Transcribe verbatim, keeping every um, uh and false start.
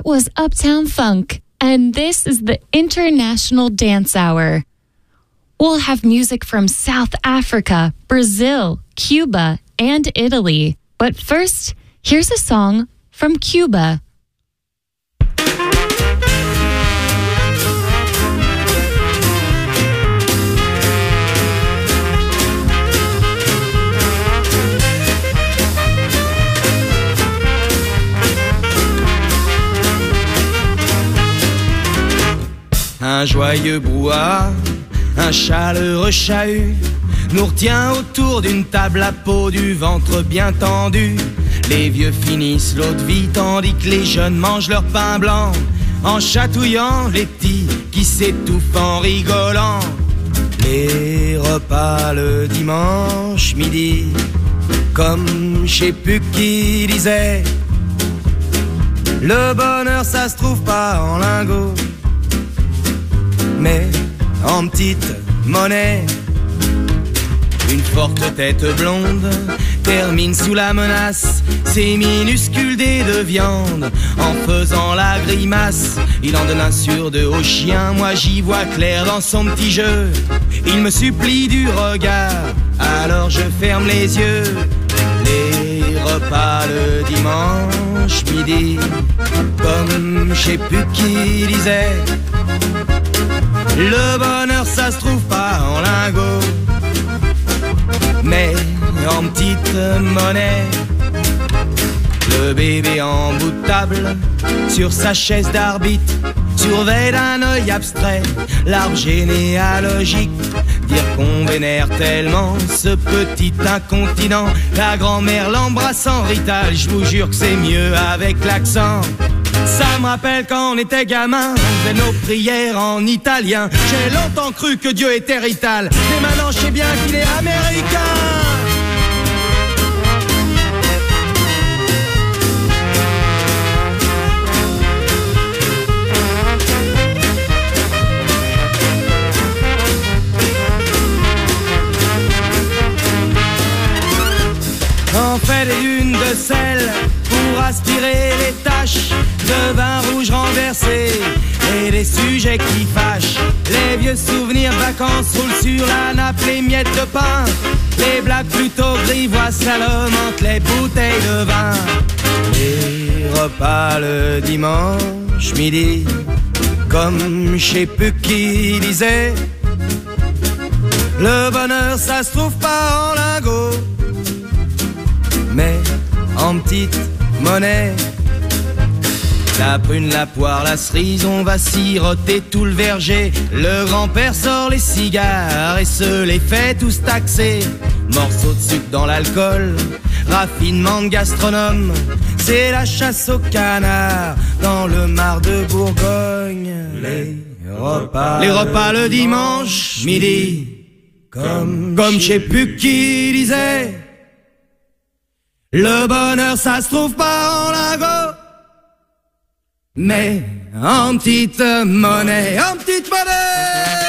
That was Uptown Funk, and this is the International Dance Hour. We'll have music from South Africa, Brazil, Cuba, and Italy. But first, here's a song from Cuba. Un joyeux brouhaha, un chaleureux chahut nous retient autour d'une table à peau, du ventre bien tendu. Les vieux finissent l'eau de vie tandis que les jeunes mangent leur pain blanc, en chatouillant les petits qui s'étouffent en rigolant. Les repas le dimanche midi, comme je sais plus qui disait, le bonheur ça se trouve pas en lingots, mais en petite monnaie. Une forte tête blonde termine sous la menace ses minuscules dés de viande en faisant la grimace. Il en donne un sur deux au chien, moi j'y vois clair dans son petit jeu. Il me supplie du regard, alors je ferme les yeux. Les repas le dimanche midi, comme je sais plus qui disait, le bonheur ça se trouve pas en lingots, mais en petite monnaie. Le bébé en bout de table, sur sa chaise d'arbitre, surveille d'un œil abstrait l'arbre généalogique. Dire qu'on vénère tellement ce petit incontinent, la grand-mère l'embrasse en rital, je vous jure que c'est mieux avec l'accent. Ça me rappelle quand on était gamin, on faisait nos prières en italien. J'ai longtemps cru que Dieu était rital, mais maintenant je sais bien qu'il est américain. On fait des lunes de sel pour aspirer les taches de vin rouge renversé et des sujets qui fâchent. Les vieux souvenirs de vacances roulent sur la nappe, les miettes de pain, les blagues plutôt grivoises à l'homme entre les bouteilles de vin. Les repas le dimanche midi, comme je sais plus qui disait, le bonheur ça se trouve pas en lingots, mais en petite monnaie. La prune, la poire, la cerise, on va siroter tout le verger. Le grand-père sort les cigares et se les fait tous taxer. Morceaux de sucre dans l'alcool, raffinement de gastronome, c'est la chasse au canard dans le mar de Bourgogne. Les repas, les repas le dimanche midi, comme, comme je sais plus qui disait, le bonheur ça se trouve pas en lingots, mais en petite monnaie, en petite monnaie.